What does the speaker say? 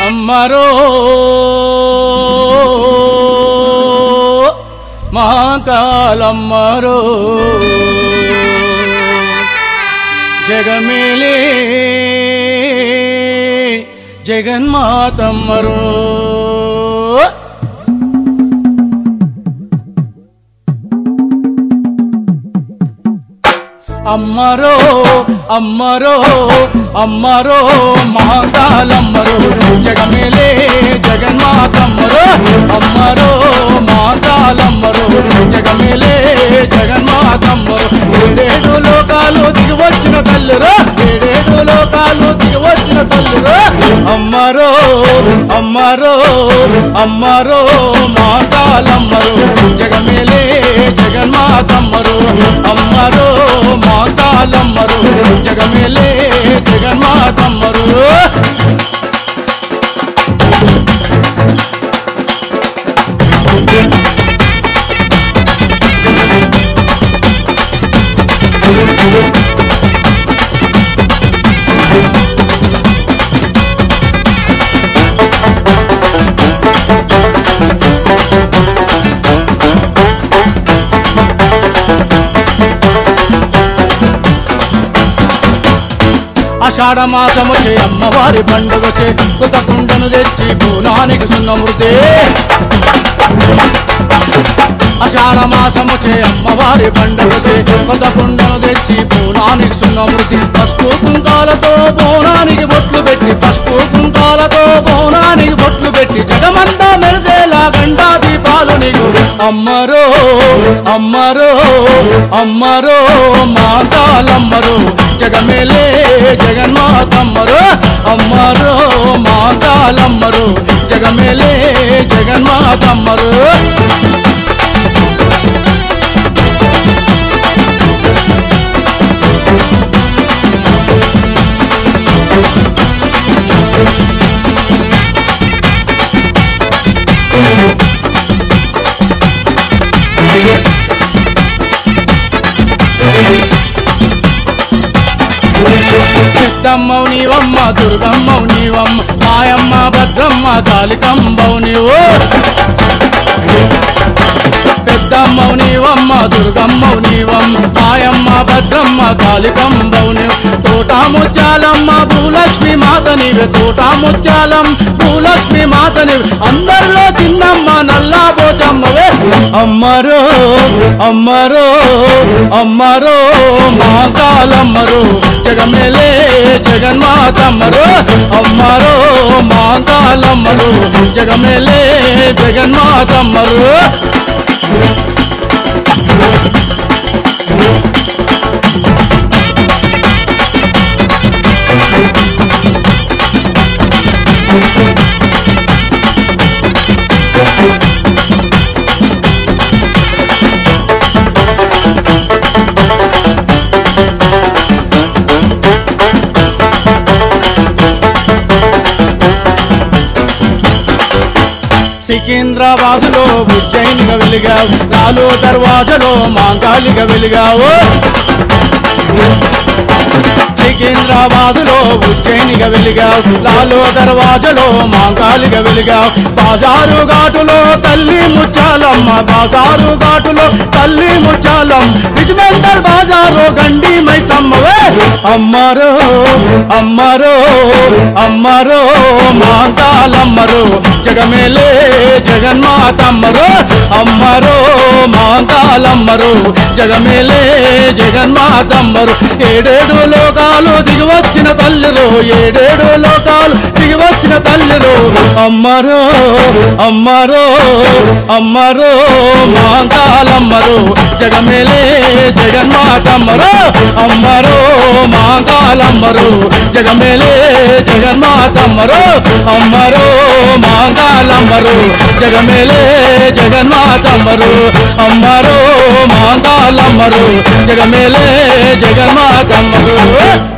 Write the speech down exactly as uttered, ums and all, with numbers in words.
అమ్మరో మహాకాలమ్మరో జగమేలే జగన్మాతమ్మరో అమ్మరో అమ్మరో అమ్మరో మహాకాలమ్మరో జగమేలే జగన్మాతమ్మరో అమ్మరో మహాకాలమ్మరో జగమేలే జగన్మాతమ్మరో ఏడేడు లోకాలు దిగి వచ్చిన తల్లిరో ఏడేడు లోకాలు దిగి వచ్చిన తల్లిరో అమ్మరో అమ్మరో అమ్మరో మహాకాలమ్మరో జగమేలే జగన్మాతమ్మరో అమ్మరో మహాకాలమ్మరో జగమేలే జగన్మాతమ్మరో ఆషాఢ మాసము చే అమ్మవారి పండుగ చే కొత్త కుండను తెచ్చి పూనానికి సున్నమృతే ఆషాఢ మాసము చే అమ్మవారి పండుగ చే కొత్త కుండను తెచ్చి పూనానికి సున్నమృతి పసుపు కుంకాలతో బోనానికి బొట్లు పెట్టి పసుపు కుంకాలతో బోనానికి బొట్లు పెట్టి జగమంతా మెరిసేలా గండా దీపాలు నీకు అమ్మరో అమ్మరో అమ్మరో మహాకాలమ్మరో జగమేలే జగన్మాతమ్మరో అమ్మరో మహాకాలమ్మరో జగమేలే జగన్మాతమ్మరో సిద్ధమ్మవు నీవమ్మ దుర్గమ్మవు నీవమ్మ మాయమ్మ భద్రమ్మ కాళికంబవు నీవు పెద్దమ్మవు నీవమ్మ దుర్గమ్మవు నీవమ్మ మాయమ్మ భద్రమ్మ కాళికంబవు నీవు తోటా ముత్యాలమ్మ భూలక్ష్మి మాత నీవే తోటా ముత్యాలం భూలక్ష్మి మాత నీవే అందరిలో చిన్నమ్మ నల్లా పోచమ్మవే అమ్మరో అమ్మరో అమ్మరో మహాకాలమ్మరో జగమేలే జగన్మాతమ్మరో అమ్మరో మహాకాలమ్మరో జగమేలే జగన్మాతమ్మరో సికింద్రాబాదులో ఉజ్జయినిగా వెలిగావు లాలు దర్వాజలో మాంకాళిగా వెలిగావు సికింద్రాబాదులో ఉజ్జయినిగా వెలిగావు లాలు దర్వాజలో మాంకాళిగా వెలిగావు బాజారు ఘాటులో తల్లి ముచ్చాలమ్మ బాజారు ఘాటులో తల్లి ముచ్చాలమ్మ రిజిమెంటల్ బాజారు గండి మైసమ్మవే అమ్మరో అమ్మరో అమ్మరో మాంకాలమ్మరో జగమేలే జగన్మాతమ్మరో అమ్మరో మాంకాలమ్మరో జగమేలే జగన్మాతమ్మరో ఏడేడు లోకాలు దిగి వచ్చిన తల్లిరో ఏడేడు లోకాలు దిగి వచ్చిన తల్లిరో అమ్మరో అమ్మరో అమ్మరో మాంకాలమ్మరో జగమేలే జగన్మాతమ్మరో అమ్మరో మాంకాలమ్మరో జగమేలే జగన్మాతమ్మరో అమ్మరో మాంకాలమ్మరో జగమేలే జగన్మాతమ్మరో అమ్మరో మాంకాలమ్మరో జగమేలే జగన్మాతమ్మరో